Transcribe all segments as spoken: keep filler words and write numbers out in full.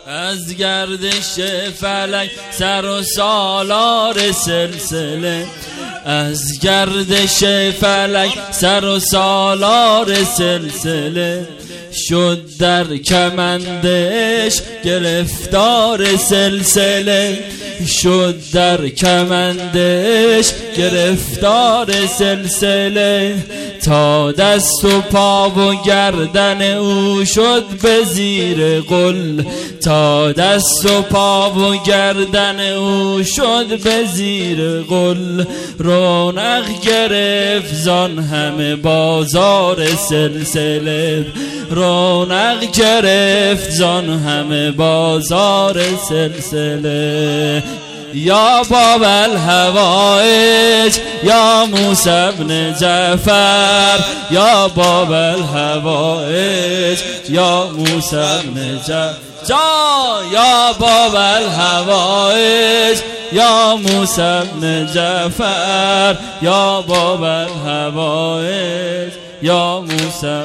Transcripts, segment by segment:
از گردش فلک سر و سالار سلسله، از گردش فلک سر و سالار سلسله، شد در کمندش گرفتار سلسله، شد در کمندش گرفتار سلسله، تا دست و پا و گردن او شد به زیر غل، تا دست و پا و گردن او شد به زیر غل، رونق گرفت زان همه بازار سلسله، رونق گرفت زان همه بازار سلسله. یا باب الحوائج یا موسی بن جعفر، یا باب الحوائج یا موسی بن جعفر، یا باب الحوائج یا موسی بن جعفر، یا باب الحوائج یا موسی.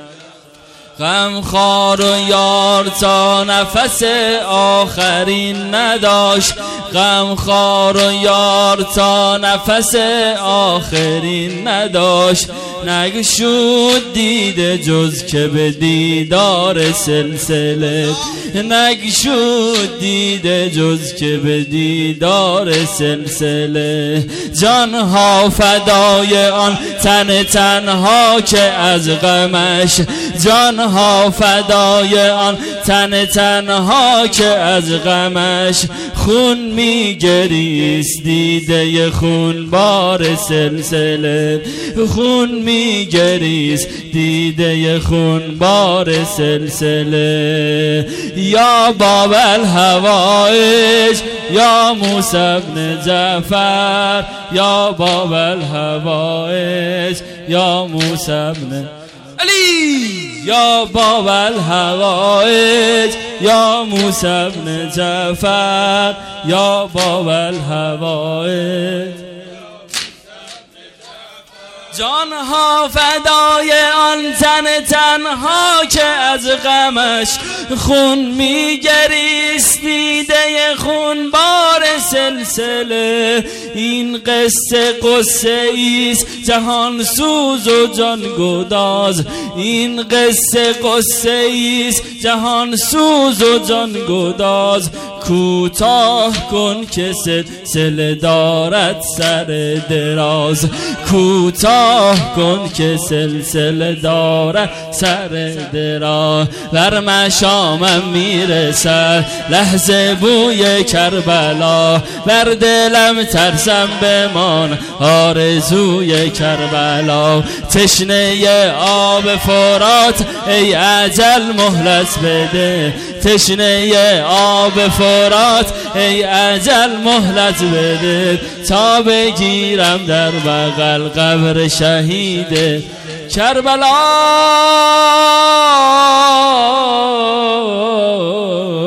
غمخوار و یار تا نفس آخرین نداشت، غمخوار و یار تا نفس آخرین نداشت، نگشود دیده جز که به دیدار سلسله، نگشود دیده جز که به دیدار سلسله. جانها فدای آن تن تنها که از غمش، جانها فدای آن تن تنها که از غمش، خون میگریست دیده خون بار سلسله، خون میگریست دیده خون بار سلسله. یا باب الحوائج یا موسی بن جعفر، یا باب الحوائج یا موسی بن علی، یا باب الحوائج یا موسی بن جعفر، یا باب الحوائج. جانها فدای آن تن تنها که از غمش، خون میگریست دیده خون بار سلسله. این قصه قصه ایست جهان سوز و جان گداز، این قصه قصه ایست جهان سوز و جان گداز. کوتاه کن که سلسله دارد سر دراز، کوتاه کن که سلسله دارد سر دراز. بر مشامم میرسد لحظه بوی کربلا، بر دلم ترسم بمان آرزوی کربلا. تشنه آب فرات ای اجل مهلت بده، تشنه آب فرات ای اجل مهلت بده، تا بگیرم در بغل قبر شهید کربلا.